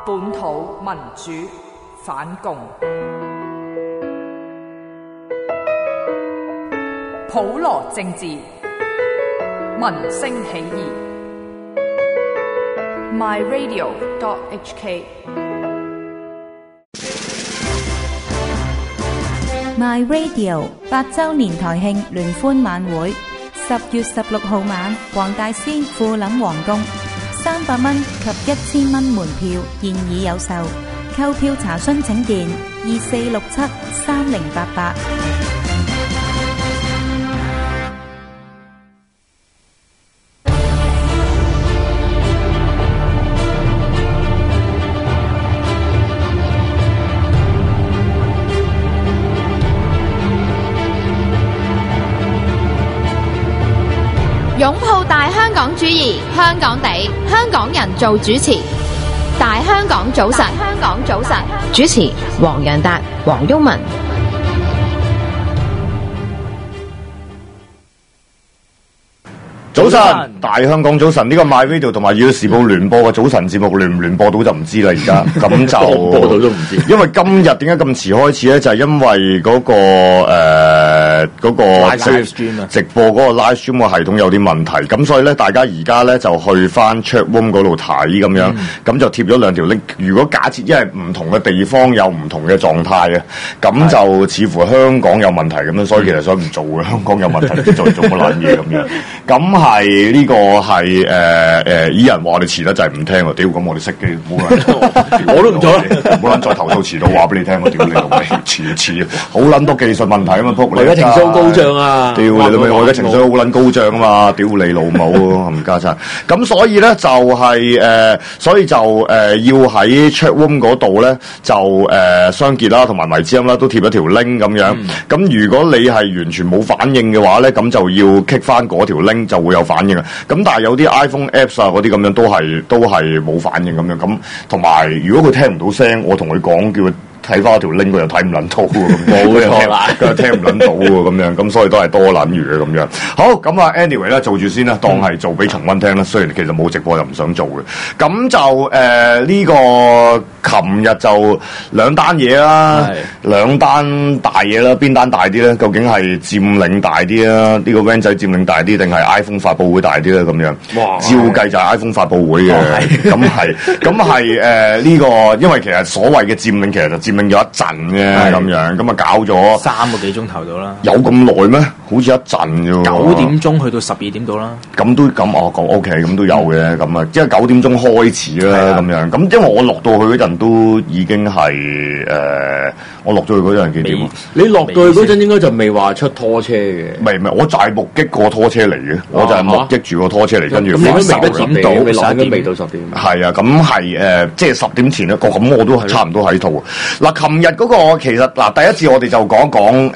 本土民主反共，普羅政治，民聲起義。myradio.hk My Radio 8週年台慶聯歡晚會，10月16號晚，黃大仙富林皇宮，300蚊及1000蚊門票現已有售，購票查詢請電24673088。 擁抱大香港主義，香港地，香港人做主持。大香港早晨，香港早晨，主持黃洋達、黃毓民。 早晨，大香港早晨，呢個 MyRadio 同埋《粵語時報》聯播嘅早晨節目聯唔聯播到就唔知啦，而家咁就播到都唔知。 因為今日點解咁遲開始咧？就係因為嗰個直播嗰個 live stream 嘅系統有啲問題，咁所以咧大家而家咧就去翻 chat room 嗰度睇咁樣，咁就貼咗兩條 link。如果假設因為唔同嘅地方有唔同嘅狀態啊，咁就似乎香港有問題咁樣，所以其實想唔做嘅，香港有問題，唔知做乜撚嘢咁樣。咁係呢個係以人話我哋遲得就係唔聽喎，屌咁我哋熄機，冇撚我都唔做啦， 冇撚再投訴遲到話俾你聽，我屌你老味，遲好撚多技術問題啊嘛，仆你！ 我而家情緒高漲啊！ 屌你老味，我而家情緒好撚高漲啊嘛，屌你老母冚家鏟！咁所以咧就係所以就要喺 chat room 嗰度咧就雙傑啦同埋迷之音啦都貼咗條 link 咁樣。咁如果你係完全冇反應嘅話咧，咁就要 click 翻嗰條 link 就會有反應啊！咁但係有啲 iPhone Apps 啊嗰啲咁樣都係冇反應咁樣。咁同埋如果佢聽唔到聲，我同佢講叫佢睇翻條 link 佢又睇唔撚到喎，冇錯啦，佢又聽唔撚到喎咁樣，咁所以都係多撚餘嘅咁樣。好，咁啊 anyway 咧做住先啦，當係做俾重溫聽啦。雖然其實冇直播又唔想做嘅。咁就呢個琴日就兩單嘢啦，兩單大嘢啦，邊單大啲咧？究竟係佔領大啲啊？呢個 van 仔佔領大啲，定係 iPhone 發佈會大啲咧？咁樣，照計就係 iPhone 發佈會嘅，咁係呢個，因為其實所謂嘅佔領其實就佔領咗一陣嘅咁樣，咁啊搞咗 3個幾鐘頭到啦。 有咁耐咩？好似一陣啫喎。 9點鐘去到12點到啦。 咁都咁講 OK，咁都有嘅咁啊，即係9點鐘開始啦咁樣。咁因為我落到去嗰陣都已經係我落咗去嗰陣幾點？ 你落到去嗰陣應該就未話出拖車嘅。 唔係，我就係目擊過拖車嚟嘅，我就係目擊住個拖車嚟，跟住發售啦。 未到10點，未到10點。 係啊，咁係即係10點前咧，咁我都係差唔多喺度。嗱，琴日嗰個其實嗱，第一次我哋就講一講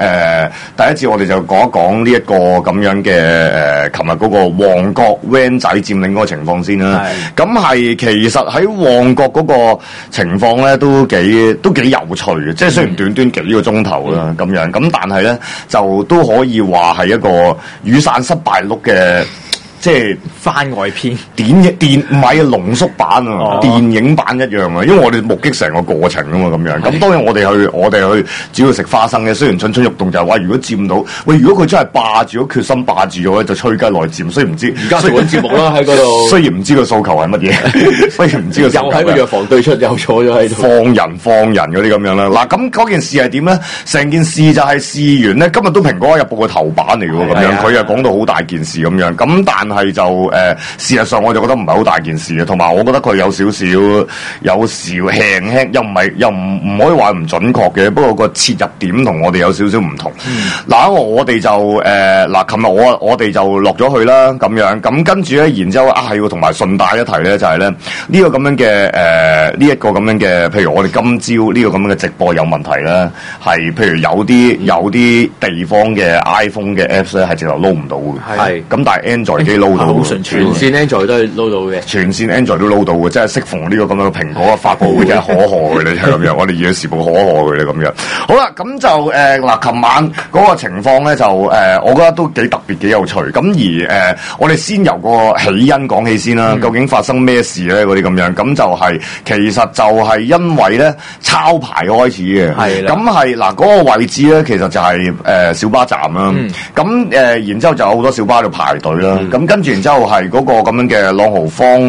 呢一個咁樣嘅琴日嗰個旺角 van 仔佔領嗰個情況先啦。咁係其實喺旺角嗰個情況咧都幾有趣嘅，即係雖然短幾個鐘頭啦咁樣，咁但係咧就都可以話係一個雨傘失敗錄嘅。即係番外篇， 唔係濃縮版啊，電影版一樣啊，因為我哋目擊成個過程啊嘛，咁樣。咁當然我哋去主要食花生嘅，雖然蠢蠢欲動就係話，如果佔到，喂，如果佢真係霸住咗，決心霸住咗咧，就吹雞內佔。雖然唔知， 而家做緊節目啦喺嗰度。 雖然唔知個訴求係乜嘢，雖然唔知個訴求。 又喺個藥房對出，又坐咗喺度。 放人嗰啲咁樣啦。嗱，咁嗰件事係點咧？成件事就係事緣咧，今日都蘋果日報嘅頭版嚟嘅喎，咁樣佢又講到好大件事咁樣。咁但係就事實上我就覺得唔係好大件事嘅，同埋我覺得佢有少輕又唔可以話唔準確嘅，不過個切入點同我哋有少少唔同。嗱，我哋就琴日我哋就落咗去啦，咁樣咁跟住咧，然之後係同埋順帶一提咧，就係咧呢個咁樣嘅呢一個咁樣嘅，譬如我哋今朝呢個咁樣嘅直播有問題咧，係譬如有啲地方嘅 iPhone 嘅 Apps 咧係直頭撈唔到嘅，咁但係 Android 機撈撈到， 好順全線 Android 都係撈到嘅， 全線 Android 都撈到嘅，真係適逢呢個咁樣嘅蘋果嘅發佈會真係可賀佢哋係咁樣，我哋而家時報可賀佢哋咁樣。好啦，咁就嗱，琴晚嗰個情況咧就我覺得都幾特別幾有趣。咁而我哋先由個起因講起先啦，究竟發生咩事咧？嗰啲咁樣，咁就係其實就係因為咧抄牌開始嘅，係啦。咁係嗱嗰個位置咧，其實就係小巴站啦。咁然之後就有好多小巴喺度排隊啦。咁跟住然之後係嗰個咁樣嘅朗豪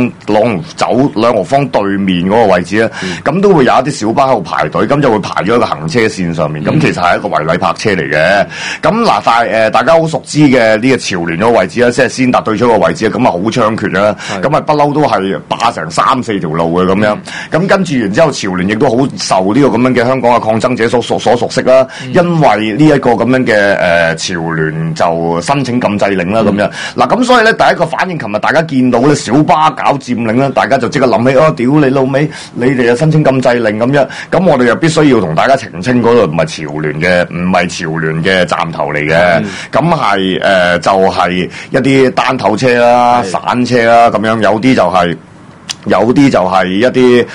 坊對面嗰個位置咧，咁都會有一啲小巴喺度排隊，咁就會排咗一個行車線上面。咁其實係一個違例泊車嚟嘅。咁嗱，但係大家好熟知嘅呢個潮聯嗰個位置咧，即係先達對出個位置咧，咁啊好猖獗啦。咁啊不嬲都係霸成3-4條路嘅咁樣。咁跟住然之後，潮聯亦都好受呢個咁樣嘅香港嘅抗爭者所熟悉啦。因為呢一個咁樣嘅潮聯就申請禁制令啦咁樣。嗱咁所以咧，第一個反應，琴日大家見到咧小巴搞佔領咧，大家就即刻諗起屌你老味，你哋又申請禁制令咁樣。咁我哋又必須要同大家澄清，嗰度唔係潮聯嘅站頭嚟嘅。咁係就係一啲單頭車啦、散車啦咁樣，有啲就係一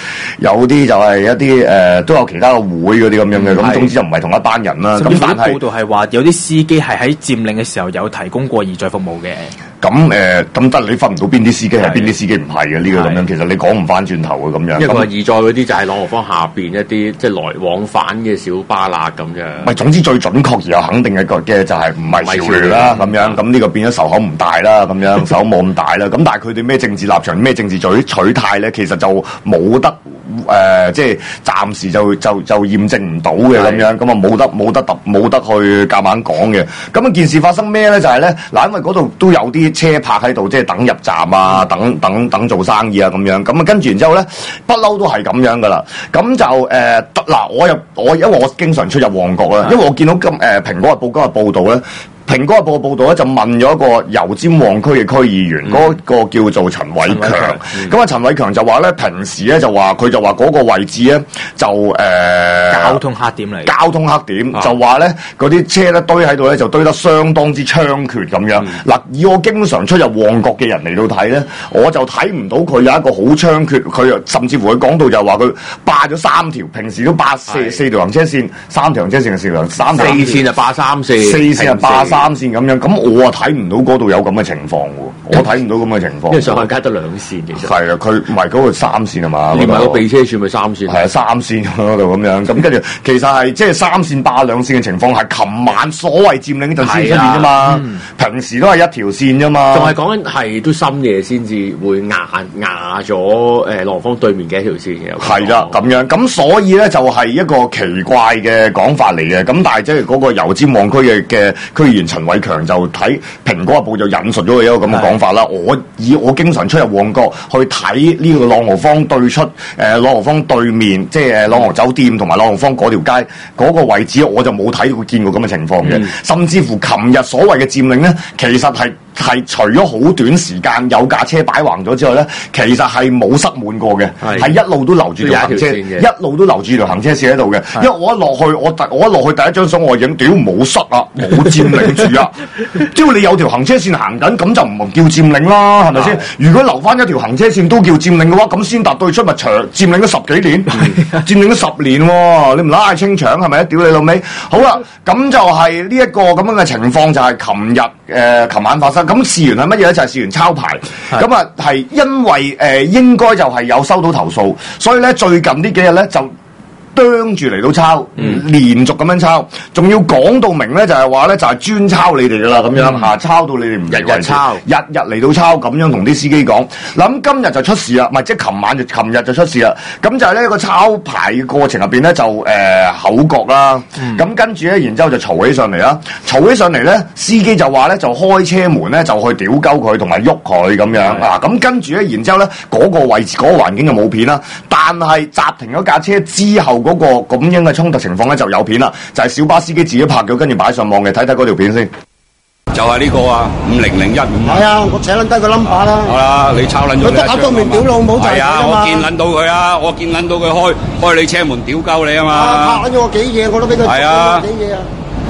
啲都有其他嘅會嗰啲咁樣嘅，咁總之就唔係同一班人啦。咁但係報道係話有啲司機係喺佔領嘅時候有提供過義載服務嘅。 咁得你分唔到邊啲司機係邊啲司機唔係嘅呢個咁樣，其實你講唔翻轉頭嘅咁樣。 因為義載嗰啲就係朗豪坊下邊一啲即係來往返嘅小巴啦咁樣。 唔係，總之最準確而又肯定嘅就係唔係潮聯啦咁樣。咁呢個變咗仇口唔大啦咁樣，仇口冇咁大啦。咁但係佢哋咩政治立場、咩政治取態咧，其實就冇得即係暫時就驗證唔到嘅咁樣。咁啊冇得去夾硬講嘅。咁啊件事發生咩咧？就係咧嗱，因為嗰度都有啲車泊喺度，即係等入站啊，等做生意啊咁樣。咁啊跟住然之後咧，不嬲都係咁樣噶啦。咁就嗱，因為我經常出入旺角啦，因為我見到蘋果日報今日報道咧。蘋果日報嘅報道咧就問咗一個油尖旺區嘅區議員，嗰個叫做陳偉強。咁啊，陳偉強就話咧，平時咧佢就話嗰個位置咧就交通黑點嚟。交通黑點就話咧嗰啲車咧堆喺度咧就堆得相當之猖獗咁樣。嗱，以我經常出入旺角嘅人嚟到睇咧，我就睇唔到佢有一個好猖獗。佢甚至乎佢講到就話佢霸咗3條，平時都霸四條行車線，3條行車線嘅4條，4 線就霸3線 ，4線就霸3線咁樣，咁我啊睇唔到嗰度有咁嘅情況喎，我睇唔到咁嘅情況。因為上海街得2線其實。係啊，佢唔係嗰個3線係嘛？ 連埋個避車處咪3線。 係啊，3線嗰度咁樣，咁跟住其實係即係3線霸2線嘅情況係琴晚所謂佔領呢陣先出現啫嘛，平時都係一條線啫嘛。 仲係講緊係都深夜先至會壓咗朗豪坊對面嘅一條線嘅。 係啦，咁樣咁所以咧就係一個奇怪嘅講法嚟嘅，咁但係即係嗰個油尖旺區嘅區議員陳偉強就睇蘋果日報就引述咗佢一個咁嘅講法啦。我經常出入旺角去睇呢個朗豪坊對出朗豪坊對面，即係朗豪酒店同埋朗豪坊嗰條街嗰個位置，我就冇睇到見過咁嘅情況嘅。甚至乎琴日所謂嘅佔領咧，其實係除咗好短時間有架車擺橫咗之外咧，其實係冇塞滿過嘅，係一路都留住條行車，一路都留住條行車線喺度嘅。因為我一落去第一張相我影，屌冇塞啊，冇佔領住啊！只要你有條行車線行緊，咁就唔叫佔領啦，係咪先？如果留翻一條行車線都叫佔領嘅話，咁先達對出咪長佔領咗10幾年，佔領咗10年喎，你唔拉清場係咪啊？屌你老味！好啦，咁就係呢一個咁樣嘅情況，就係琴晚發生。咁事源係乜嘢咧？就係事源抄牌。咁啊係因為應該就係有收到投訴，所以咧最近呢幾日咧就啄住嚟到抄，連續咁樣抄，仲要講到明咧，就係話咧就係專抄你哋噶啦，咁樣嚇，抄到你哋唔日日抄，日日嚟到抄，咁樣同啲司機講。嗱咁今日就出事啦，唔係即係琴日就出事啦。咁就係呢個抄牌嘅過程入邊咧就口角啦，咁跟住咧然之後就嘈起上嚟啦，嘈起上嚟咧司機就話咧就開車門咧就去屌鳩佢同埋喐佢咁樣啊，咁跟住咧然之後咧嗰個位置嗰個環境就冇片啦，但係剎停咗架車之後。嗰個咁樣嘅衝突情況咧就有片啦，就係小巴司機自己拍咗，跟住擺上網嘅，睇睇嗰條片先。 就係呢個啊，50015。 係啊，我寫撚低個 number 啦。 好啦，你抄撚咗佢。 佢得到面屌老母就係啊，我見撚到佢啊，我見撚到佢開你車門屌鳩你啊嘛。 拍撚咗我幾嘢，我都俾佢。 係啊。 幾嘢啊？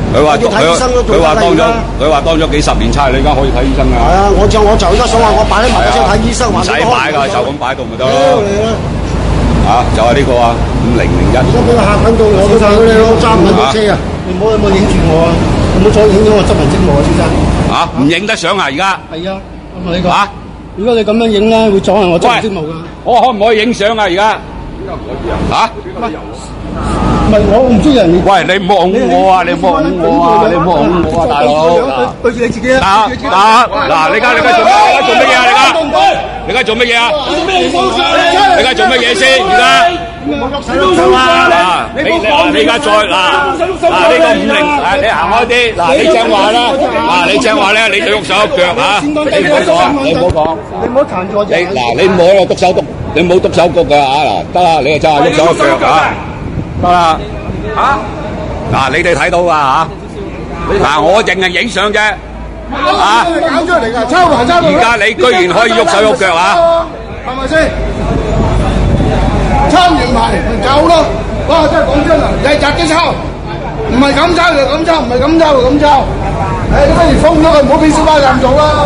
佢話當咗幾十年差，你而家可以睇醫生㗎。 係啊，我就而家想話我擺喺埋車睇醫生， 唔使擺㗎，就咁擺度咪得咯。就係呢個啊，5001。 而家俾個客揾到我都睇你咯，揸唔緊到車啊！你唔好影住我啊！你唔好再影咗我執人職務啊，先生。 唔影得相啊！而家係啊，我同你講。如果你咁樣影咧，會阻礙我執人職務㗎。 我可唔可以影相啊？而家唔係我唔中意人哋。 喂，你唔好㧬我啊！你唔好㧬我啊！你唔好㧬我啊，大佬！ 對住你自己啊！ 嗱，你而家做乜嘢啊？你而家做乜嘢啊？你而家做乜嘢先？而家你而家再呢個50，你行開啲。嗱，你正話啦，你正話咧，你就喐手喐腳嚇，你唔好講，你唔好講， 你唔好彈錯啫。 你唔好喺度篤手篤，你唔好篤手焗㗎嚇嗱，得啦，你就真係喐手喐腳嚇，得啦嗱，你哋睇到㗎嚇，嗱我淨係影相啫嚇， 搞出嚟㗎，抄還抄到。 而家你居然可以喐手喐腳嚇， 係咪先？抄完埋咪夠咯！哇，真係講真啊，日日都抄，唔係咁抄就咁抄，唔係咁抄就咁抄。你不如封咗佢，唔好俾小巴站做啦。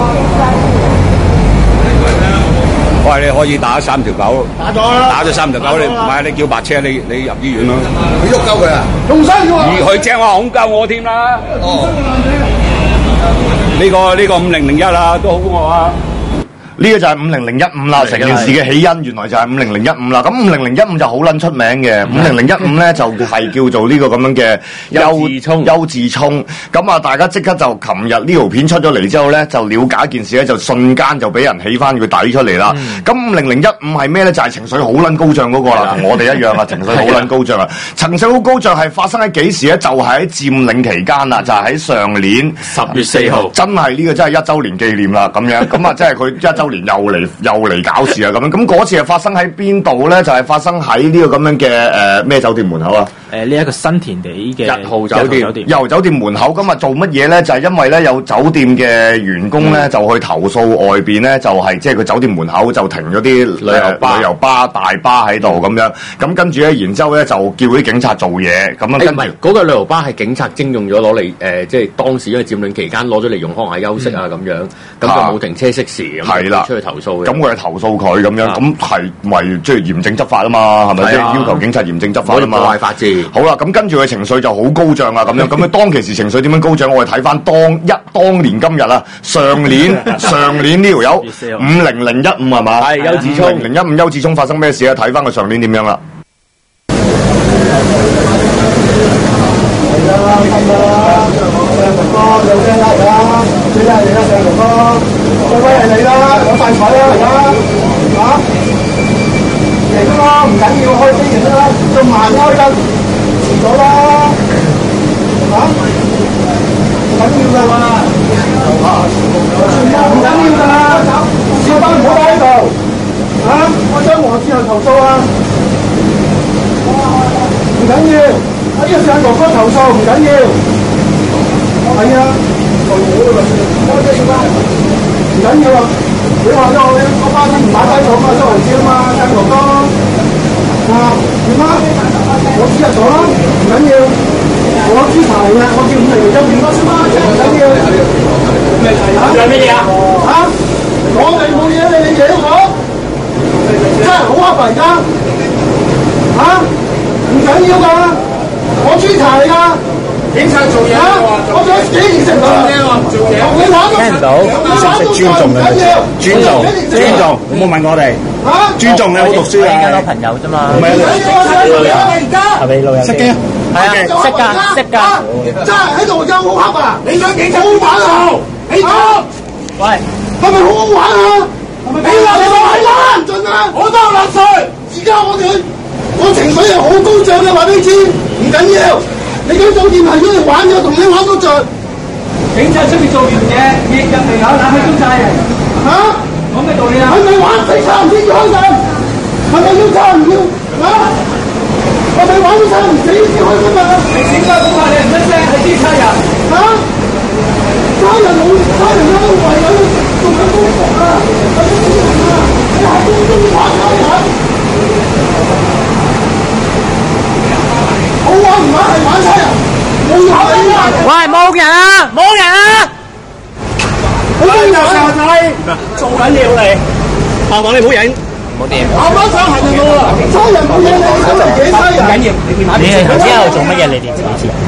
喂，你可以打3條狗， 打咗啦， 打咗3條狗，你唔係你叫白車，你入醫院咯。 佢喐鳩佢啊？仲犀利喎！ 而佢正話恐鳩我添啦。呢個5001啊，都好過我啊。 呢個就係50015啦，成件事嘅起因原來就係50015啦。咁50015就好撚出名嘅，5015咧就係叫做呢個咁樣嘅優智聰。咁啊，大家即刻就琴日呢條片出咗嚟之後咧，就了解一件事咧，就瞬間就俾人起翻佢底出嚟啦。咁5015係咩咧？就係情緒好撚高漲嗰個啦，同我哋一樣啊，情緒好撚高漲啊！情緒好高漲係發生喺幾時咧？就係喺佔領期間啦，就係喺上年 10月4號， 真係呢個真係1週年紀念啦，咁樣咁啊，即係佢1週年又嚟搞事啊咁樣，咁嗰次係發生喺邊度咧？就係發生喺呢個咁樣嘅咩酒店門口啊？ 呢一個新田地嘅 1號酒店， 由酒店門口。咁啊做乜嘢咧？就係因為咧有酒店嘅員工咧就去投訴外邊咧就係即係佢酒店門口就停咗啲旅遊巴大巴喺度咁樣。咁跟住咧，然之後咧就叫啲警察做嘢。咁啊跟住嗰個旅遊巴係警察徵用咗攞嚟即係當時因為佔領期間攞咗嚟用康下休息啊咁樣，咁就冇停車熄匙咁。係啦，出去投訴嘅。 咁我係投訴佢咁樣，咁係咪即係嚴正執法啊嘛？係咪即係要求警察嚴正執法啊嘛？ 破壞法治。 好啦，咁跟住佢情緒就好高漲啊，咁樣咁佢當其時情緒點樣高漲？我哋睇翻當年今日啊，上年呢條友50015係嘛？ 係優智聰 50015優智聰發生咩事啊？睇翻佢上年點樣啦？ 有晒彩啦而家嚇，嚟咯，唔緊要，開機型啦，仲慢開得遲咗啦嚇，唔緊要㗎嘛，唔緊要㗎啦，小巴唔好擺喺度嚇，我將黃志恒投訴啊，唔緊要，呢個上哥哥投訴唔緊要，係啊，開機型啦，唔緊要啊。你話咗我班人唔擺低咗嘛，周圍知啊嘛，聽哥哥點啊？我知日咗啦，唔緊要，我知查嚟嘅，我叫501點先嘛，唔緊要。有乜嘢啊？嚇！我哋冇嘢，你惹我，真係好黑白而家嚇！唔緊要㗎，我知查嚟㗎。警察做嘢我想幾年成功做嘢， 聽唔到，識尊重嘅，尊重，有冇問我哋？尊重你好讀書啊！ 多朋友啫嘛。 唔係係咪老友？ 識嘅， 係啊，識㗎。 真係喺度有好黑啊！你想警察好玩啊？你講， 喂， 係咪好好玩啊？你話你係玩盡啊！我都納稅，而家我情緒係好高漲嘅，話俾你知，唔緊要。你間酒店係攞嚟玩嘅，同你玩都盡。警察出面做完嘢，入嚟有冷氣中晒人。嚇？講咩道理啊？係咪玩死差唔知要開陣？係咪要差唔要？嚇？係咪玩差唔死先開㗎嘛？你點解咁話你唔出聲？係啲差人。嚇？差人啦，為咗做緊工作啊！你係公眾玩差人。好玩唔玩係玩差人，冇玩啊！ 撚要你，校網你唔好影，唔好掂。 行翻上行人路啊！差人冇嘢，你真係幾差人。 唔緊要，你電話。你頭先喺度做乜嘢？你哋自己知。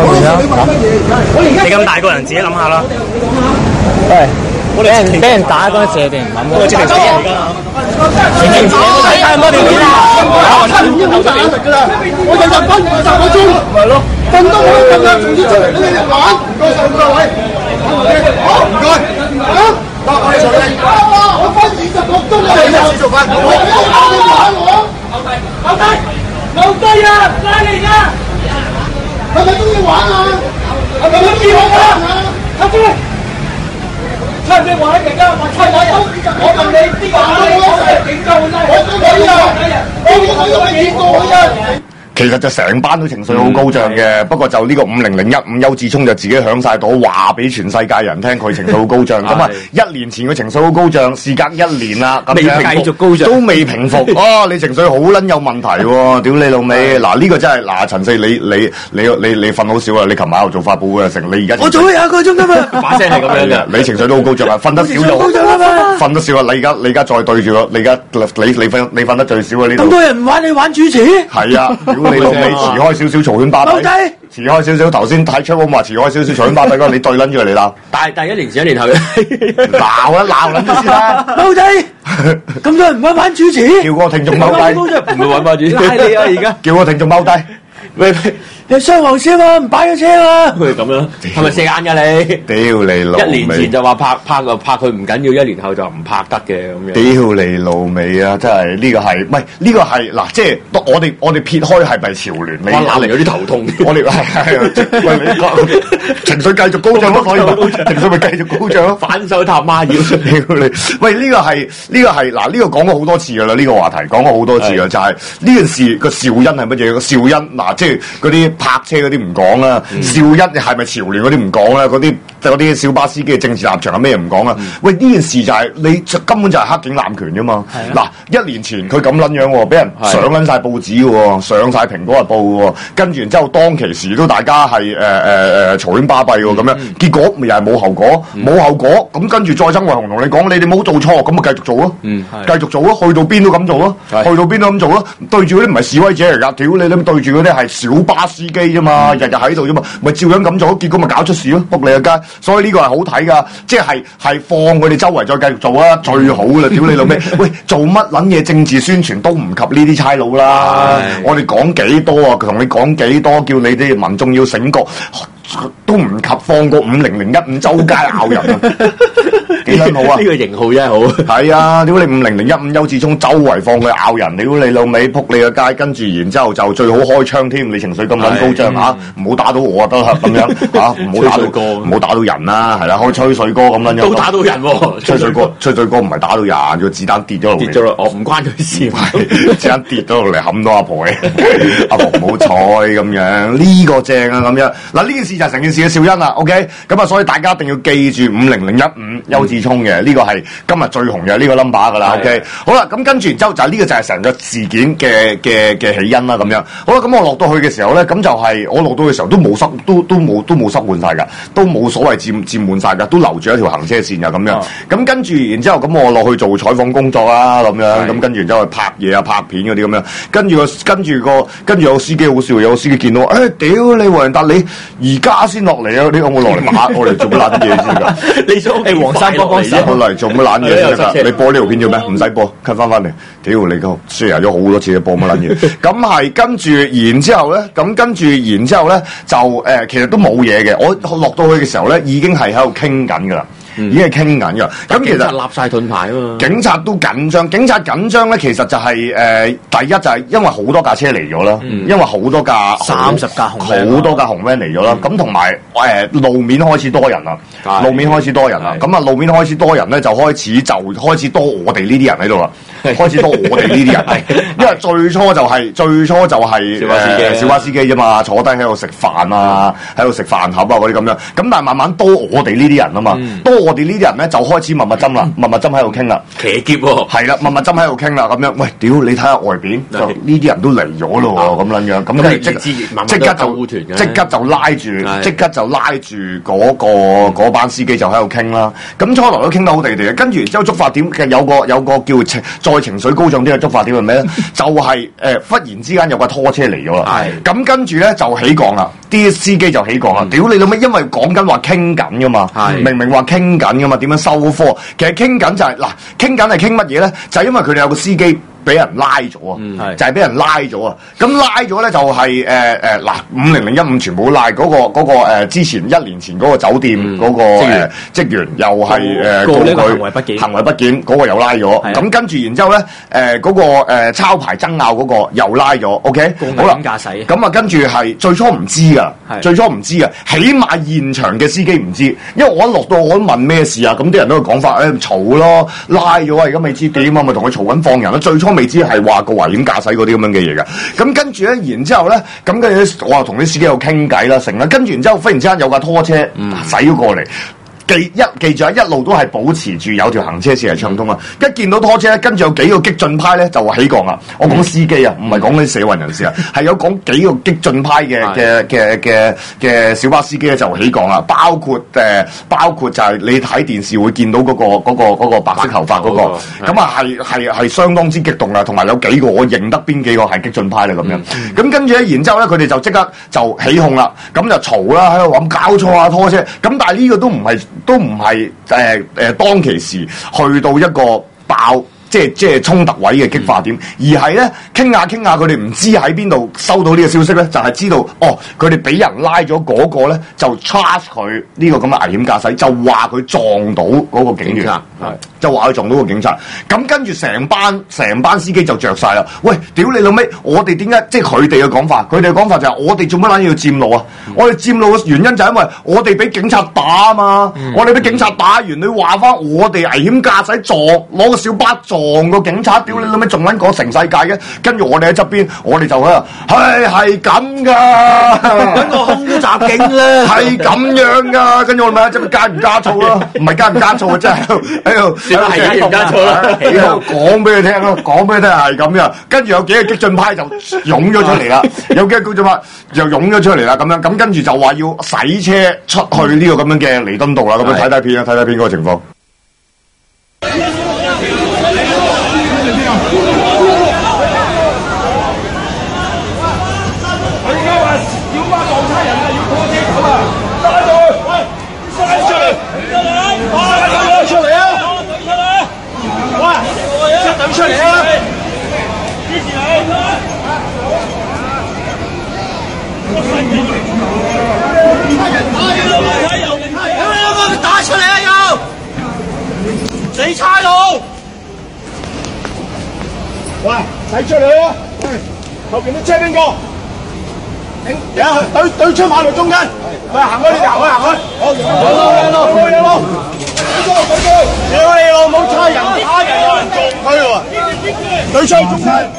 你咁大個人自己諗下啦。喂，俾人打嗰陣時，你哋唔諗嗰個證明死人嚟㗎。你知唔知？睇咁多條片啊！我差唔多㗎啦，我日日瞓20個鐘，咪咯，瞓都冇得瞓啦，仲要出嚟俾你哋玩。唔該曬，各位。好，唔該。啊！我瞓20個鐘啊！你又做飯？我打你玩我。留低啊！拉你㗎！係咪中意玩啊？係咪中意玩啊？阿姐，差唔多玩得勁啊！我問你邊個打你？我係警察，我見過啊！ 其實就成班都情緒好高漲嘅，不過就呢個5001邱志聰就自己響晒朵，話俾全世界人聽佢情緒好高漲。咁啊，1年前佢情緒好高漲，事隔1年啦，咁樣繼續高漲， 都未平復。你情緒好撚有問題喎！屌你老味！嗱呢個真係嗱陳四，你瞓好少啊！你琴晚又做發佈會啊成，你而家我做咗20個鐘㗎嘛， 把聲係咁樣嘅， 你情緒都好高漲啊！瞓得少就瞓得少啊！你而家再對住我，你瞓得最少啊！呢度咁多人唔玩，你玩主持？ 係啊！你老味遲開少少嘈喧巴閉，遲開少少頭先睇出我話遲開少少嘈喧巴閉嗰個，你對撚住嚟鬧。 但係1年前1年後鬧撚咗先啦。 踎低，咁多人唔玩主持， 叫個聽眾踎低， 唔會揾翻主持。 拉你啊而家， 叫個聽眾踎低。 喂， 你雙黃線啊，唔擺咗車啊！ 佢咁樣，係咪射眼㗎你？ 屌你老味！1 年前就話拍佢唔緊要，1年後就唔拍得嘅咁樣。 屌你老味啊！真係呢個係，唔係呢個係嗱，即係我哋撇開係咪潮聯？你鬧嚟有啲頭痛。 我哋係喂你情緒繼續高漲咯，所以情緒咪繼續高漲咯， 反手踏孖腰。 屌你！喂，呢個係嗱，呢個講過好多次㗎啦，呢個話題講過好多次㗎，就係呢件事個肇因係乜嘢？個肇因嗱，即係嗰啲泊車嗰啲唔講啦，肇因係咪潮聯嗰啲唔講啦，嗰啲小巴司機嘅政治立場係咩唔講啦？喂，呢件事就係你根本就係黑警濫權啫嘛！嗱，1年前佢咁撚樣喎，俾人上撚晒報紙嘅喎，上晒蘋果日報嘅喎，跟住然之後當其時都大家係嘈喧巴閉喎咁樣，結果咪又係冇後果，冇後果咁跟住再曾偉雄同你講，你哋冇做錯，咁咪繼續做咯，繼續做咯，去到邊都咁做咯，去到邊都咁做咯，對住嗰啲唔係示威者嚟㗎，屌你咁對住嗰啲係小巴司機啫嘛，日日喺度啫嘛，咪照樣咁做，結果咪搞出事咯，仆你個街，所以呢個係好睇㗎，即係放佢哋周圍再繼續做啊，最好啦，屌你老味，喂，做乜撚嘢政治宣傳都唔及呢啲差佬啦，我哋講幾多啊，同你講幾多，叫你啲民眾要醒覺。都唔及放過5001周街咬人啊！幾撚好啊？ 呢個型號真係好。 係啊！屌你5001邱志聰周圍放佢咬人，屌你老味撲你個街，跟住然之後就最好開槍添。你情緒咁撚高漲嚇，唔好打到我啊得啦咁樣嚇，唔好打到人啦，係啦，開吹水歌咁撚樣。 都打到人喎！吹水歌唔係打到人，個子彈跌咗落嚟。跌咗落，唔關佢事。 子彈跌咗落嚟冚到阿婆嘅，阿婆唔好彩咁樣。呢個正啊咁樣。嗱呢件事就係成件事嘅肇因啦。OK， 咁啊，所以大家一定要記住5001邱志聰嘅呢個係今日最紅嘅呢個 number 噶啦。OK， 好啦，咁跟住然之後就係呢個就係成個事件嘅起因啦。咁樣好啦，咁我落到去嘅時候咧，咁就係我落到嘅時候都冇塞滿晒㗎，都冇所謂佔滿晒㗎，都留住一條行車線㗎咁樣。咁跟住然之後咁我落去做採訪工作啦咁樣，咁跟住然之後去拍嘢啊拍片嗰啲咁樣，跟住有個司機好笑，有個司機見到屌你黃仁達你而家先落嚟啊！你有冇落嚟打我嚟做乜撚嘢先㗎？ 你想黃生幫手我嚟做乜撚嘢先㗎？你播呢條片做咩？唔使播 cut 翻嚟。屌你個 share 咗好多次，播乜撚嘢？咁係跟住然之後咧，就其實都冇嘢嘅。我落到去嘅時候咧，已經係喺度傾緊㗎啦。已經係傾緊㗎，咁其實立晒盾牌啊嘛！ 警察都緊張，咧，其實就係第一就係因為好多架車嚟咗啦，因為好多架 30架紅 van 好多架紅 van 嚟咗啦，咁同埋路面開始多人啦，咁啊路面開始多人咧就開始多我哋呢啲人喺度啦，開始多我哋呢啲人， 因為最初就係小巴司機啫嘛，坐低喺度食飯啊，喺度食飯盒啊嗰啲咁樣。咁但係慢慢多我哋呢啲人啊嘛，多我哋呢啲人咧就開始密針啦，密針喺度傾啦， 騎劫喎， 係啦，密針喺度傾啦咁樣。喂，屌你睇下外邊就呢啲人都嚟咗咯喎，咁樣樣，咁跟住即刻就拉住嗰班司機就喺度傾啦。咁初頭都傾得好地地嘅，跟住然之後觸發點嘅有個叫再情緒高漲啲嘅觸發點係咩咧？就係忽然之間有架拖車嚟咗啦，咁跟住咧就起降啦，啲司機就起降啦。屌你老味，因為講緊話傾緊噶嘛，明明話傾緊噶嘛，點樣收科？其實傾緊就係嗱，傾緊係傾乜嘢咧？就係因為佢哋有個司機俾人拉咗啊，就係俾人拉咗啊！咁拉咗咧就係嗱50015全部都拉嗰個之前1年前嗰個酒店嗰個職員又係告佢行為不檢嗰個又拉咗，咁跟住然之後咧嗰個抄牌爭拗嗰個又拉咗 ，OK 好啦，駕駛咁啊，跟住係最初唔知噶，起碼現場嘅司機唔知，因為我一落到我都問咩事啊，咁啲人都會講法嘈咯，拉咗啊，而家未知點啊，咪同佢嘈緊放人咯，最初未知係話個危險駕駛嗰啲咁樣嘅嘢嘅，咁跟住咧，然之後咧，咁跟住我又同啲司機有傾偈啦，成啦，跟住然之後忽然之間有架拖車駛咗過嚟。記住啊！一路都係保持住有條行車線係暢通啊！一見到拖車咧，跟住有幾個激進派咧就起降啦。我講司機啊，唔係講嗰啲社運人士啊，係有講幾個激進派嘅小巴司機咧就起降啦。包括就係你睇電視會見到嗰個白色頭髮嗰個，咁啊係相當之激動啊！同埋有幾個我認得邊幾個係激進派啦咁樣。咁跟住咧，然之後咧，佢哋就即刻就起哄啦，咁就嘈啦，喺度話搞錯啊拖車。咁但係呢個都唔係當其時去到一個爆即係衝突位嘅激化點，而係咧傾下，佢哋唔知喺邊度收到呢個消息咧，就係知道佢哋俾人拉咗嗰個咧，就 charge 佢呢個咁嘅危險駕駛，就話佢撞到嗰個警員，就話佢撞到個警察。咁跟住成班司機就着晒啦。喂，屌你老味！我哋點解即係佢哋嘅講法？佢哋嘅講法就係我哋做乜撚要佔路啊？我哋佔路嘅原因就係因為我哋俾警察打啊嘛。我哋俾警察打完，你話翻我哋危險駕駛撞攞個小巴撞個警察，屌你老味，仲撚講成世界嘅。跟住我哋喺側邊，我哋就喺度，係咁噶，揾個空襲警咧，係咁樣噶。跟住我咪喺側邊加唔加醋咯？唔係加唔加醋啊，真係喺度。係加醋啦，喺度講俾佢聽咯，講俾佢聽係咁樣。跟住有幾個激進派就湧咗出嚟啦，有幾個激進派就湧咗出嚟啦，咁樣咁跟住就話要洗車出去呢個咁樣嘅彌敦道啦，咁樣睇片嗰個情況。 出嚟啊！支持你！打出嚟啊！又死差佬！喂，使出嚟啊！喂，後邊啲車邊個？對出馬路中間。喂，行開你哋，行開。好，有路。屌你老母！差人有人撞佢喎，對出中間。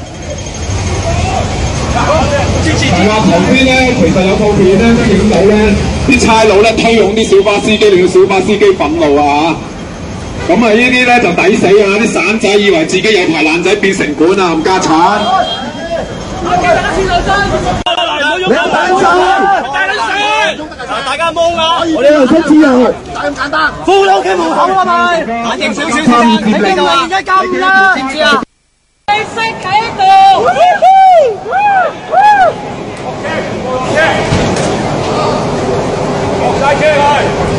係啊，頭先咧，其實有套片咧都影到咧，啲差佬咧推擁啲小巴司機，令到小巴司機憤怒啊嚇！咁啊，呢啲咧就抵死啊！啲散仔以為自己有排爛仔變城管啊，冚家鏟！ 大家懵啊！我哋又出自由，就咁簡單。富佬嘅門口啊咪，冷靜少少先。你邊度啊？而家咁啦，知唔知啊？你識喺度。落晒車去。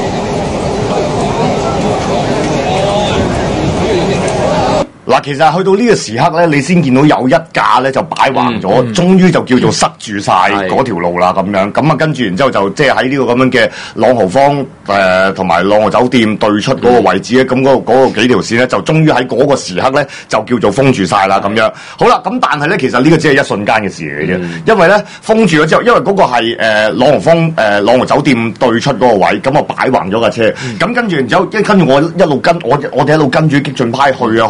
嗱，其實去到呢個時刻咧，你先見到有一架咧就擺橫咗，終於就叫做塞住晒嗰條路啦咁樣。咁啊，跟住然之後就即係喺呢個咁樣嘅朗豪坊同埋朗豪酒店對出嗰個位置咧，咁嗰個幾條線咧就終於喺嗰個時刻咧就叫做封住晒啦咁樣。好啦，咁但係咧其實呢個只係一瞬間嘅事嚟嘅啫，因為咧封住咗之後，因為嗰個係朗豪坊朗豪酒店對出嗰個位，咁啊擺橫咗架車，咁跟住然之後跟住我一路跟我哋一路跟住激進派去到去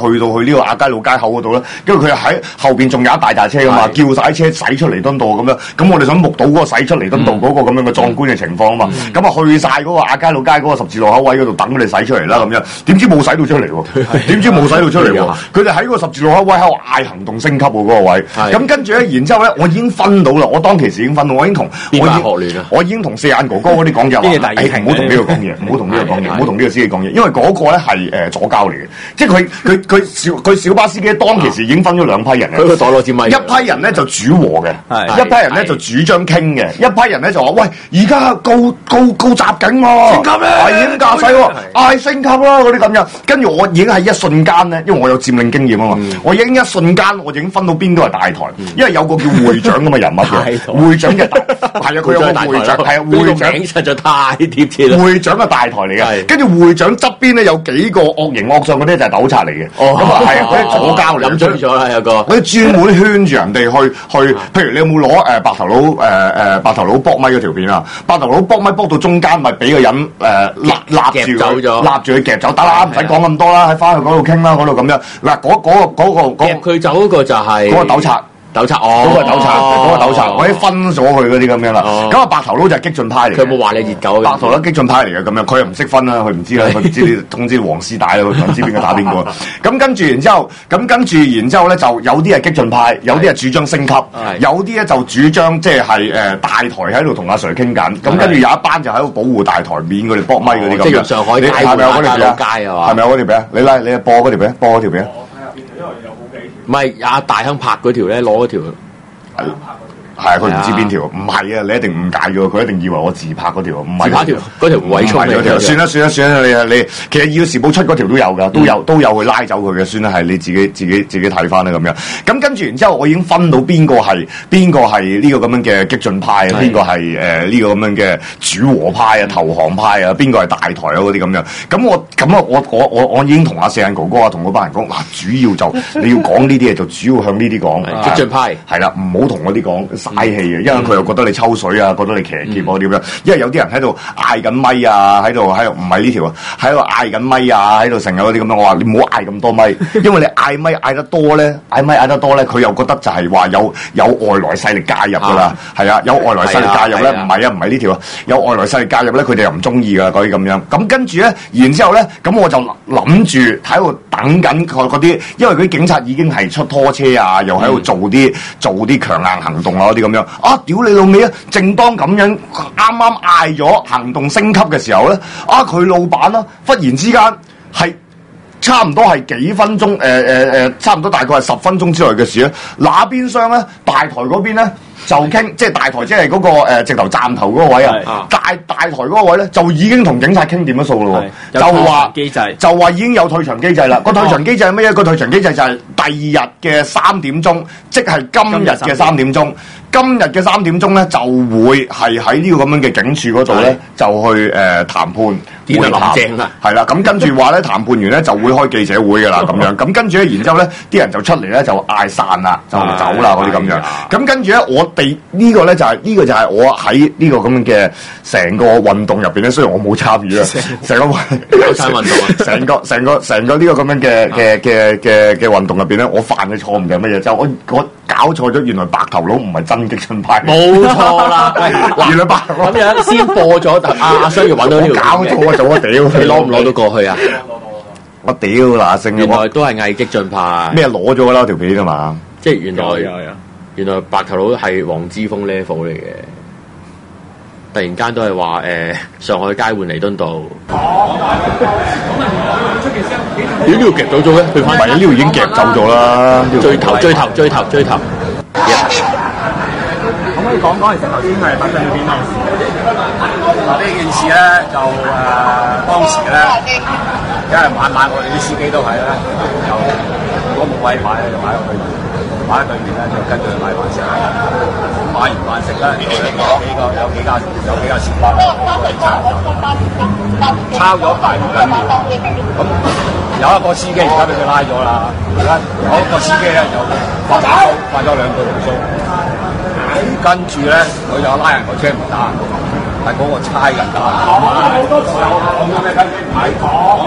呢個亞皆老街口嗰度咧，跟住佢喺後邊仲有一大車噶嘛，叫晒車駛出彌敦道咁樣，咁我哋想目睹嗰個駛出彌敦道嗰個咁樣嘅壯觀嘅情況啊嘛，咁啊去晒嗰個亞皆老街嗰個十字路口位嗰度等佢哋駛出嚟啦咁樣，點知冇駛到出嚟喎？點知冇駛到出嚟喎？佢哋喺個十字路口位喺度嗌行動升級喎嗰個位，咁跟住咧，然之後咧，我已經分到啦，我當其時已經分到，我已經同四眼哥哥嗰啲講嘢話，唔好同呢個講嘢，唔好同呢個講嘢，唔好同呢個司機講嘢，因為嗰個咧係左膠嚟嘅，即係佢小巴司機當其時已經分咗兩批人嘅， 佢個袋攞支咪， 一批人咧就主和嘅，一批人咧就主張傾嘅，一批人咧就話喂，而家告襲警喎，升級咧，危險駕駛喎，嗌升級啦嗰啲咁樣，跟住我已經係一瞬間咧，因為我有佔領經驗啊嘛，我已經一瞬間我已經分到邊個係大台，因為有個叫會長咁嘅人物嘅，會長嘅係啊，佢有個會長，係啊，會長實在太貼切啦， 會長嘅大台嚟嘅，跟住會長側邊咧有幾個惡形惡相嗰啲就係糾察嚟嘅，咁啊係嗰啲左膠嚟， 飲醉咗啦有個， 嗰啲專門圈住人哋去，譬如你有冇攞白頭佬搏咪嗰條片啊？白頭佬搏咪搏到中間，咪俾個人立住佢夾走，得啦，唔使講咁多啦，喺翻去嗰度傾啦，嗰度咁樣嗱，嗰個夾佢走嗰個就係嗰個糾察。 嗰個糾察，我已經分咗佢嗰啲咁樣啦。咁啊，白頭佬就係激進派嚟。 佢有冇話你熱狗？ 白頭佬激進派嚟嘅咁樣，佢又唔識分啦，佢唔知啦，佢唔知你通知黃絲帶啦，佢唔知邊個打邊個。咁跟住然之後咧，就有啲係激進派，有啲係主張升級，有啲咧就主張即係大台喺度同阿 Sir 傾緊。咁跟住有一班就喺度保護大台面，佢哋搏咪嗰啲咁樣。 即係上海街係咪有嗰條街啊？ 係咪有嗰條片？你播嗰條片，播嗰條片。 唔係阿大亨拍嗰條咧，攞嗰條係佢唔知邊條，唔係啊！你一定誤解咗，佢一定以為我自拍嗰條，唔係嗰條胡偉聰嗰條。 算啦，你其實《要時報》出嗰條都有㗎，都有去拉走佢嘅，算啦，係你自己睇翻啦咁樣。咁跟住然之後，我已經分到邊個係呢個咁樣嘅激進派，邊個係呢個咁樣嘅主和派啊、投降派啊，邊個係大台啊嗰啲咁樣。我已經同阿四眼哥哥啊，同嗰班人講嗱，主要就你要講呢啲嘢，就主要向呢啲講。 激進派係啦，唔好同嗰啲講。嘥氣嘅，因為佢又覺得你抽水啊，覺得你騎劫嗰啲咁樣。因為有啲人喺度嗌緊咪啊，喺度唔係呢條啊，喺度嗌緊咪啊，喺度成日嗰啲咁樣。我話你唔好嗌咁多咪，因為你嗌咪嗌得多咧，佢又覺得就係話有外來勢力介入㗎啦。係啊，有外來勢力介入咧，唔係呢條啊，有外來勢力介入咧，佢哋又唔中意㗎嗰啲咁樣。咁跟住咧，然之後咧，咁我就諗住喺度等緊嗰啲，因為嗰啲警察已經係出拖車啊，又喺度做啲強硬行動啊嗰啲咁樣。啊！屌你老味啊！正當咁樣啱啱嗌咗行動升級嘅時候咧，佢老闆啦，忽然之間係差唔多係幾分鐘，差唔多大概係10分鐘之內嘅事咧。那邊廂咧，大台嗰邊咧就傾，即係大台即係嗰個直頭站頭嗰個位啊。大台嗰個位咧就已經同警察傾掂咗數咯喎，就話已經有退場機制啦。個退場機制係乜嘢？個退場機制就係第二日嘅3點鐘，即係今日嘅3點鐘。今日嘅3點鐘咧，就會係喺呢個咁樣嘅警署嗰度咧，就去談判會談，係啦。咁跟住話咧，談判完咧就會開記者會噶啦，咁樣。咁跟住咧，然之後咧，啲人就出嚟咧就嗌散啦，就走啦嗰啲咁樣。咁跟住咧，我哋呢個咧就係我喺呢個咁樣嘅成個運動入邊咧，雖然我冇參與啊，成個有參運動啊， 成個呢個咁樣嘅運動入邊咧，我犯嘅錯誤係乜嘢？就我搞錯咗，原來白頭佬唔係真激進派， 冇錯啦。 原來白頭佬咁樣先播咗阿商業揾到呢條， 搞錯啊！做啊屌！ 你攞唔攞到過去啊？ 我屌嗱聲， 原來都係偽激進派。 咩攞咗啦條片啊嘛？ 即係原來白頭佬係黃之鋒 level 嚟嘅。突然間都係話上海街換彌敦道。 呢度夾走咗嘅，佢唔係呢度已經夾走咗啦。 追頭。 可唔可以講其實頭先係發生咗啲咩事？嗱呢件事咧就當時咧，因為晚我哋啲司機都係咧，就如果冇位買咧，就買落去，買喺對面咧就跟住去買飯食。買完飯食咧，有幾架小巴抄咗大唔緊要。咁有一個司機而家俾佢拉咗啦，而家有一個司機咧就發咗2個投訴。跟住咧，佢就拉人個車唔打， 係嗰個差人打。好多時候咁樣你睇睇講，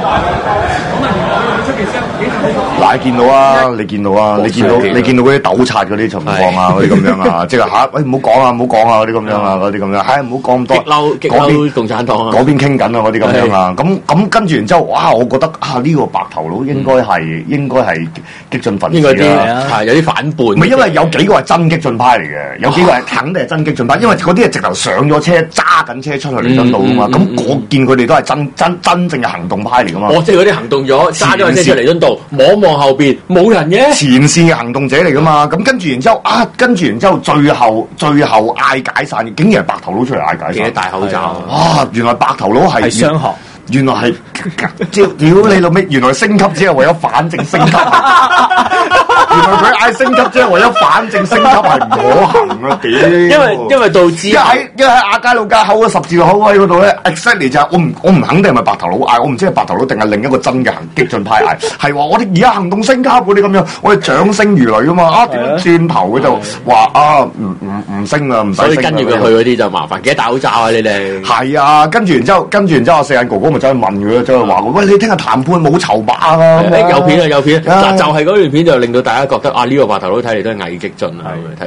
嗱，你見到啊，你見到啊，你見到嗰啲糾察嗰啲情況啊，嗰啲咁樣啊，即係嚇，喂唔好講啊，唔好講啊，嗰啲咁樣啊，嗰啲咁樣，唉唔好講咁多， 激嬲共產黨啊， 嗰邊傾緊啊，嗰啲咁樣啊，咁跟住然之後，哇！我覺得啊，呢個白頭佬應該係激進分子啦， 係有啲反叛。 唔係因為有幾個係真激進派嚟嘅，有幾個係肯定係真激進派，因為嗰啲係直頭上咗車揸緊車出去彌敦道㗎嘛，咁我見佢哋都係真正嘅行動派嚟㗎嘛。 即係嗰啲行動咗揸咗車出嚟彌敦道，望後邊冇人嘅， 前線嘅行動者嚟㗎嘛。咁跟住然之後最後嗌解散，竟然係白頭佬出嚟嗌解散， 戴口罩。 哇！原來白頭佬係雙學。 原來係屌你老味！原來升級只係為咗反正升級，原來佢嗌升級只係為咗反正升級係唔可行啊！屌， 因為導致因為喺亞皆老街口嗰十字路口位嗰度咧 ，exactly 就係我唔肯定係咪白頭佬嗌，我唔知係白頭佬定係另一個真嘅激進派嗌，係話我哋而家行動升級嗰啲咁樣，我哋掌聲如雷噶嘛！啊點樣轉頭佢就話啊唔升啦，唔使升啦。所以跟住佢去嗰啲就麻煩，記得戴口罩啊！你哋係啊，跟住然之後，四眼哥哥咪走去問佢咯，走去話喂，你聽日談判冇籌碼啊！ 有片啊，有片嗱，就係嗰段片就令到大家覺得啊，呢個白頭佬睇嚟都係偽激進啊！睇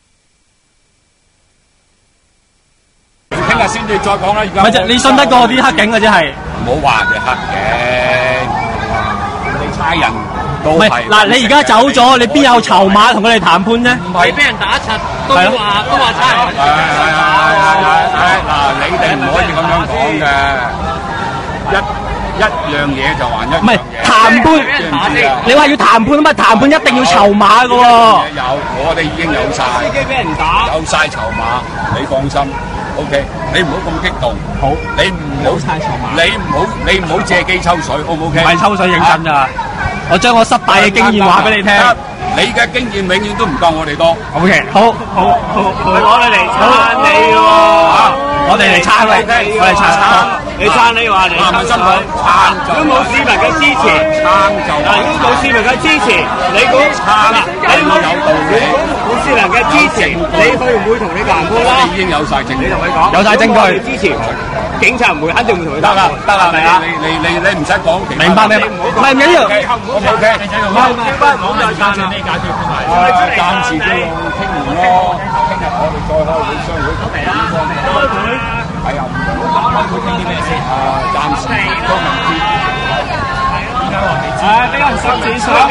聽日先至再講啦，而家咪就你信得過啲黑警嘅真係？ 唔好話佢黑警，你差人都係嗱，你而家走咗，你邊有籌碼同佢哋談判啫？ 唔係俾人打柒，都話差人。係嗱，你哋唔可以咁樣講嘅，一樣嘢就還一樣嘢。 唔係談判，你話要談判啊嘛？談判一定要籌碼嘅喎。 有，我哋已經有晒。司機俾人打，有晒籌碼，你放心。OK， 你唔好咁激動。好，你唔好晒籌碼。你唔好借機抽水， O 唔 OK？ 唔係抽水認真㗎，我將我失敗嘅經驗話俾你聽。 你嘅經驗永遠都唔夠我哋多。 OK， 好，我哋嚟撐你喎，我哋嚟撐你，我哋撐你撐你話嚟撐辛苦，撐就如果冇市民嘅支持， 撐就嗱，如果冇市民嘅支持，你估撐你冇有道理，冇市民嘅支持，你會唔會同你談判啦？ 已經有晒證據， 你同佢講，有晒證據支持，警察唔會，肯定會同佢談判。得啦，係啊， 你唔使講， 明白你，唔係唔緊要 ，OK， 唔好再撐啦。暫時都用傾完咯，聽日我哋再開會商會同呢方面開會。係啊，會傾啲咩先？暫時都唔知。依家話未知。俾人上紙上㗎。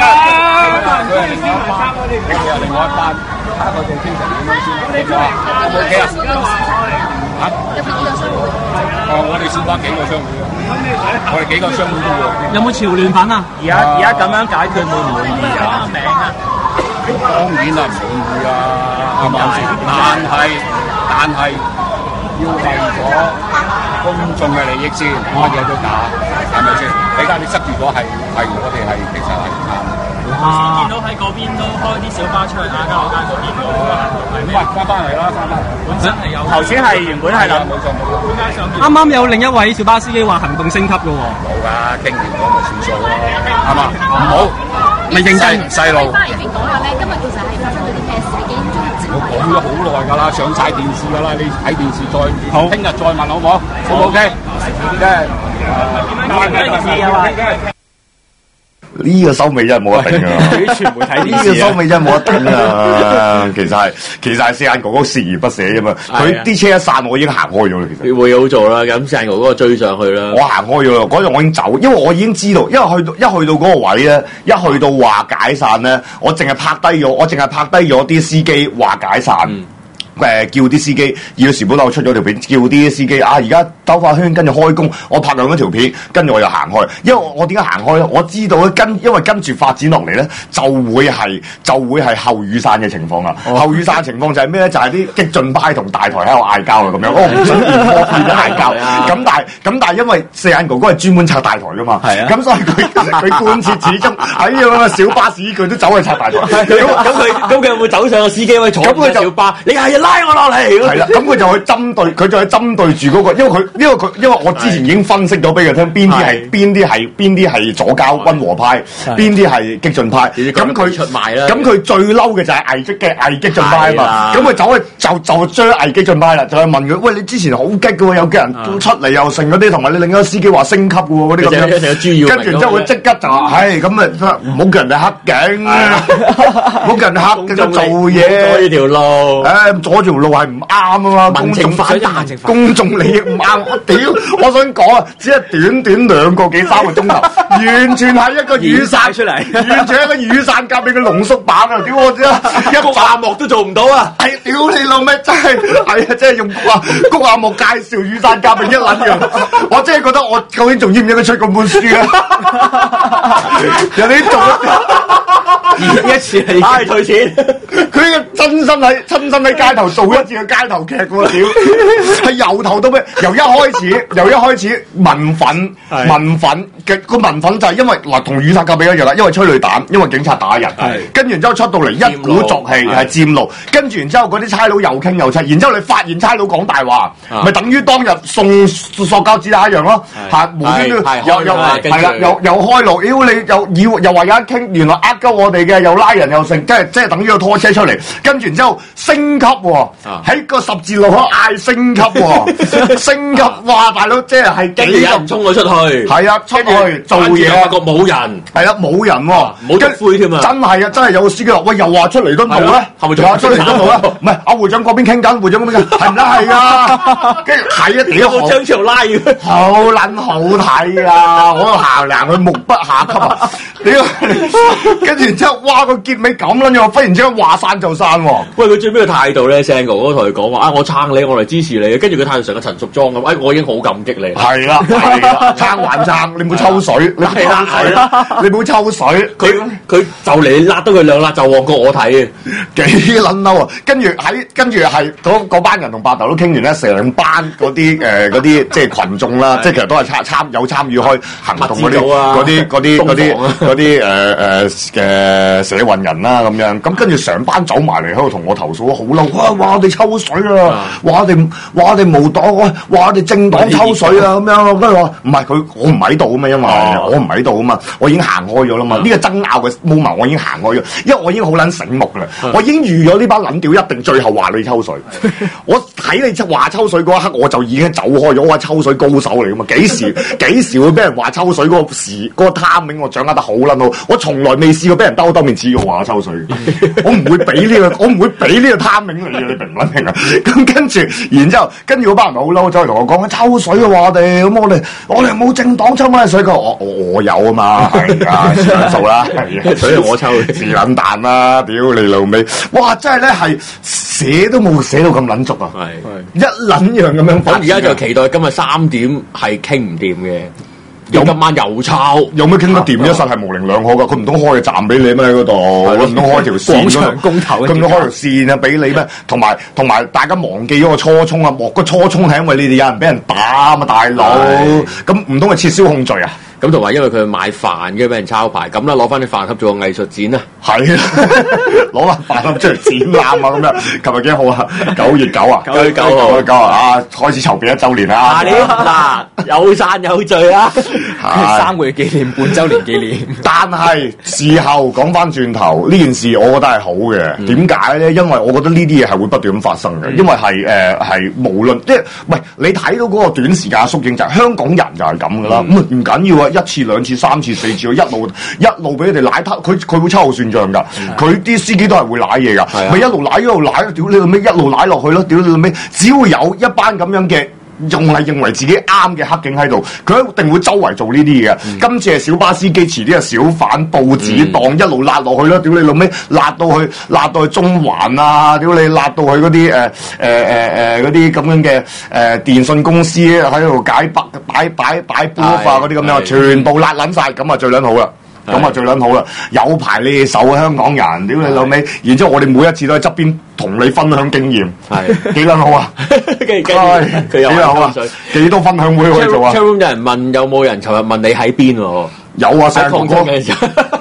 佢又另外一班，下一個仲傾成點樣先？我冇傾啊。嚇？我哋先翻幾個商會啊？我哋幾個商會都會。 有冇潮聯粉啊？ 而家咁樣解決滿唔滿意啊？名啊？ 當然啦，唔滿意啊，係咪先？但係要為咗公眾嘅利益先，乜嘢都打，係咪先？你而家你塞住咗係我哋係其實係唔啱。 見到喺嗰邊都開啲小巴出去亞皆老街嗰邊嗰個行動係咩？ 翻嚟啦，翻嚟。 本身係有頭先係原本係啦， 冇錯。 啱啱有另一位小巴司機話行動升級嘅喎。 冇㗎，經驗講咪算數咯，係嘛？唔好。 咪認真細路。 翻嚟邊講下咧，今日其實係發生咗啲咩事？幾點鐘？ 我講咗好耐㗎啦，上晒電視㗎啦，你睇電視再好，聽日再問好唔好？好唔 OK？ 呢個收尾真係冇得頂啊！ 全媒睇呢個收尾真係冇得頂啊！其實係四眼哥哥鍥而不捨啫嘛。佢啲車一散，我已經行開咗啦。其實會好做啦，咁四眼哥哥追上去啦。 我行開咗啦，嗰陣我已經走，因為我已經知道，因為去到嗰個位咧，一去到話解散咧，我淨係拍低咗啲司機話解散。叫啲司機，要時寶我出咗條片，叫啲司機而家兜翻圈，跟住開工，我拍兩條片，跟住我又行開。因為我點解行開咧？我知道咧，因為跟住發展落嚟咧，就會係後雨傘嘅情況啦。後雨傘嘅情況就係咩咧？就係啲激進派同大台喺度嗌交啦咁樣。我唔想見我見到嗌交。咁但係因為四眼哥哥係專門拆大台噶嘛，咁所以佢貫徹始終喺咁嘅小巴士，佢都走去拆大台。 咁佢有冇走上個司機位坐緊小巴？你係拉我落嚟。 係啦，咁佢就去針對住嗰個，因為我之前已經分析咗俾佢聽，邊啲係左膠温和派，邊啲係激進派。咁佢出賣啦。咁佢最嬲嘅就係偽激進派啊嘛。咁佢走去就追偽激進派啦，就去問佢：喂，你之前好激嘅喎，有幾人出嚟又成嗰啲，同埋你另一個司機話升級嘅喎，嗰啲咁樣。跟住之後佢即刻就話：唉，咁啊，唔好叫人哋黑警，唔好叫人哋黑警就做嘢。阻住條路，阻住條路係唔啱啊嘛！ 民情反彈， 公眾利益唔啱。我屌！我想講啊，只係短2個幾3個鐘頭，完全係一個雨傘出嚟，完全係一個雨傘革命嘅濃縮版啊！屌我知啦，一個阿莫都做唔到啊！係屌你老味，真係真係用谷阿莫介紹雨傘革命一撚樣，我真係覺得我究竟仲應唔應該出嗰本書啊？人哋做一次係退錢， 佢嘅親身喺街頭做一次嘅街頭劇喎，屌！係由頭到尾，由一開始民憤嘅個民憤就係因為嗱同雨傘革命一樣啦，因為催淚彈，因為警察打人，跟住然之後出到嚟一鼓作氣係佔路，跟住然之後嗰啲差佬又傾又砌，然之後你發現差佬講大話，咪等於當日送塑膠子彈一樣咯，嚇無端端又開路，屌你又話有一傾，原來呃鳩我哋嘅，又拉人又成，即係等於個拖車出嚟，跟住然之後升級喎，喺個十字路口嗌升級喎，升級哇大佬即係幾人衝咗出去， 係啊，出去做嘢， 發覺冇人， 係啊冇人喎， 冇得灰添啊！ 真係啊，真係有個司機話：喂，又話出嚟敦道咧，係咪仲話出嚟敦道咧？唔係，阿會長嗰邊傾緊，會長嗰邊係唔得係啊！跟住睇一屌， 我張朝拉嘅， 好撚好睇啊！我行佢目不下級啊！屌，跟住然之後，哇個結尾咁撚樣，忽然之間話散就散喎！ 喂，佢最尾嘅態度咧 ，Sang 哥我同佢講話：我撐你，我嚟支持你。跟住佢態度成個陳淑莊咁，我已經好感激你。係啦，撐還撐，你唔好抽水，你唔好抽水。佢就嚟辣到佢兩辣就旺過我睇嘅， 幾撚嬲啊！跟住係嗰班人同白頭都傾完咧，成班嗰啲即係群眾啦，即係其實都係參與開行動嗰啲嘅社運人啦咁樣，咁跟住成班走埋嚟喺度同我投訴，好嬲！話我哋抽水啊！話我哋無黨，話我哋政黨抽水啊咁樣。跟住話唔係我唔喺度啊嘛，因為我唔喺度啊嘛，我已經行開咗啦嘛。呢個爭拗嘅 moment 我已經行開咗，因為我已經好撚醒目啦，我已經預咗呢班撚屌一定最後話你抽水。我睇你話抽水嗰一刻，我就已經走開咗。我係抽水高手嚟噶嘛？幾時會俾人話抽水嗰個 timing 我掌握得好撚好？我從來未試過俾人兜面指我話抽水。我唔會俾呢個 timing 你明唔明啊？咁然之後嗰班人好嬲，走嚟同我講抽水啊！我哋咁我哋冇政黨抽乜水㗎？我有啊嘛，係啊，算數啦， 所以我抽是撚蛋啦！屌你老味，哇！真係咧係寫都冇寫到咁撚足啊！係一撚樣咁樣。 咁而家就期待今日3點係傾唔掂嘅。今晚又抄， 有咩傾得掂啫？實係模棱兩可噶，佢唔通開個站俾你咩喺嗰度？唔通開條線廣場公投， 佢唔通開條線啊俾你咩？同埋大家忘記咗個初衷啊！個初衷係因為你哋有人俾人打啊嘛，大佬，咁唔通係撤銷控罪啊？ 咁同埋因為佢買飯，跟住俾人抄牌，咁啦攞翻啲飯盒做個藝術展啊！ 係啊，攞翻飯盒出嚟展覽啊咁樣。琴日幾號啊？9月9啊！9月9號啊！開始籌備1週年啦！ 嗱，有讚有罪啊 ！3個月紀念、半週年紀念。 但係事後講翻轉頭，呢件事我覺得係好嘅。點解咧？因為我覺得呢啲嘢係會不斷咁發生嘅。因為係無論即係唔係你睇到嗰個短時間嘅縮影就係香港人就係咁噶啦。咁唔緊要啊！1次、2次、3次、4次，一路俾你哋舐佢會秋後算賬㗎。佢啲司機都係會舐嘢㗎，咪一路舐一路舐，屌你老味一路舐落去咯，屌你老味，只會有一班咁樣嘅。仲係認為自己啱嘅黑警喺度，佢一定會周圍做呢啲嘢。今次係小巴司機，遲啲係小販、報紙檔，一路辣落去啦！屌你老味，辣到去中環啊！屌你辣到去嗰啲嗰啲咁樣嘅電信公司喺度擺 booth 啊嗰啲咁樣，全部辣撚晒，咁啊最撚好啦！咁啊最撚好啦！有排你手啊香港人，屌你老味！然之後我哋每一次都喺側邊同你分享經驗，係幾撚好啊！佢有好啊！幾多分享會可以做啊 ？Chatroom 有人問有冇人尋日問你喺邊喎？ 有啊，成哥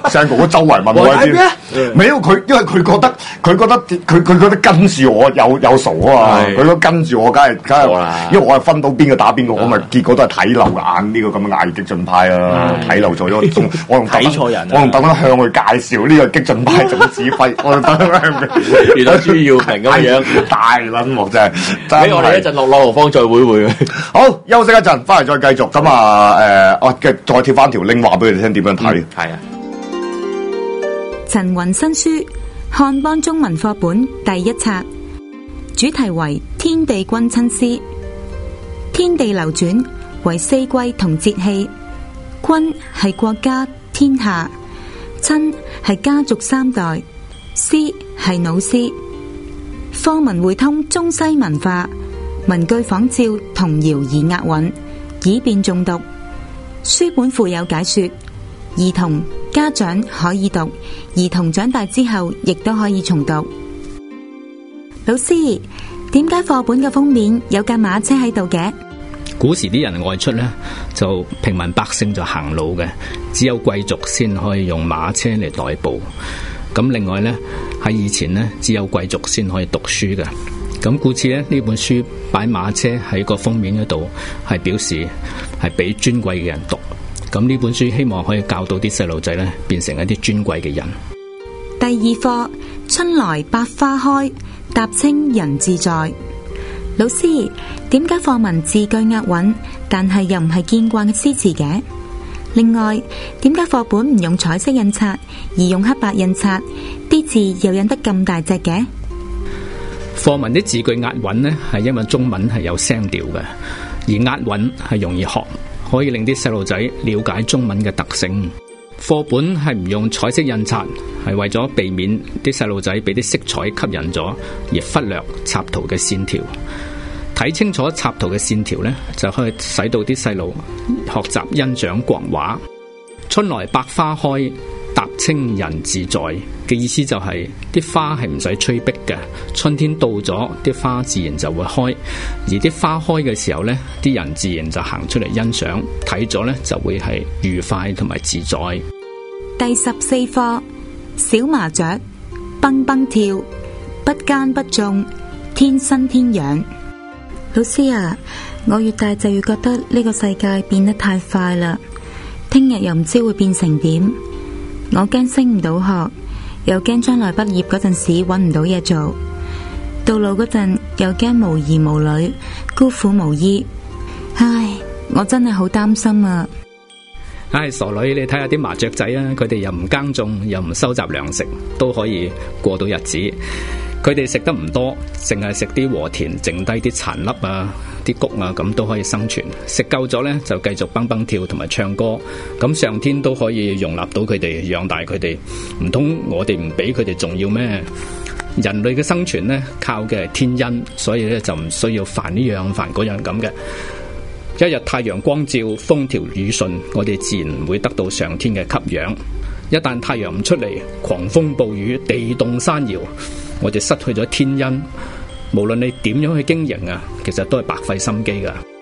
成個周圍問我一啲，沒有佢，因為佢覺得跟住我有數啊嘛，佢都跟住我，梗係，因為我係分到邊個打邊個，我咪結果都係睇漏眼呢個咁嘅亞激進派啊，睇漏咗，我仲睇錯人，我仲特登向佢介紹呢個激進派總指揮，我仲特登向原來朱耀明咁樣大撚鑊真係， 俾我哋一陣落朗豪坊再會會。 好，休息一陣，翻嚟再繼續。咁啊再貼翻條 link 話俾你哋聽點樣睇。 係啊。 陳雲新書漢邦中文課本第一冊，主題為天地君親師。天地流轉為四季同節氣，君係國家天下，親係家族三代，師係老師。課文匯通中西文化，文句仿照童謠而押韻，以便誦讀。書本附有解說，兒童、家長可以讀，兒童長大之後亦都可以重讀。老師，點解課本嘅封面有架馬車喺度嘅？ 古時啲人外出呢，就平民百姓就行路嘅，只有貴族先可以用馬車嚟代步。咁另外呢，喺以前呢，只有貴族先可以讀書嘅。咁故此呢，呢本書擺馬車喺個封面嗰度，係表示係俾尊貴嘅人讀。咁呢本書希望可以教導啲細路仔呢，變成一啲尊貴嘅人。 第二課，春來百花開，踏青人自在。老師，點解課文字句押韻，但係又唔係見慣嘅詩詞嘅？另外，點解課本唔用彩色印刷，而用黑白印刷，啲字又印得咁大隻嘅？ 課文啲字句押韻呢，係因為中文係有聲調嘅，而押韻係容易學，可以令啲細路仔了解中文嘅特性。課本係唔用彩色印刷，係為咗避免啲細路仔俾啲色彩吸引咗，而忽略插圖嘅線條。睇清楚插圖嘅線條呢，就可以使到啲細路學習欣賞國畫。春來百花開，踏青人自在嘅意思就係啲花係唔使催逼嘅，春天到咗，啲花自然就會開，而啲花開嘅時候呢，啲人自然就行出嚟欣賞，睇咗呢就會係愉快同埋自在。 第14課，小麻雀蹦蹦跳，不耕不種，天生天養。老師啊，我越大就越覺得呢個世界變得太快啦，聽日又唔知會變成點。我驚升唔到學，又驚將來畢業嗰陣時搵唔到嘢做，到老嗰陣又驚無兒無女，孤苦無依。唉，我真係好擔心啊！ 唉，傻女，你睇下啲麻雀仔啊，佢哋又唔耕種，又唔收集糧食，都可以過到日子。佢哋食得唔多，淨係食啲禾田剩低啲殘粒啊、啲穀啊，咁都可以生存。食夠咗呢，就繼續蹦蹦跳同埋唱歌。咁上天都可以容納到佢哋，養大佢哋。唔通我哋唔俾佢哋重要咩？人類嘅生存呢，靠嘅係天恩，所以呢，就唔需要煩呢樣煩嗰樣咁嘅。一日太陽光照，風調雨順，我哋自然會得到上天嘅給養。一旦太陽唔出嚟，狂風暴雨，地動山搖，我哋失去咗天恩。無論你點樣去經營啊，其實都係白費心機噶。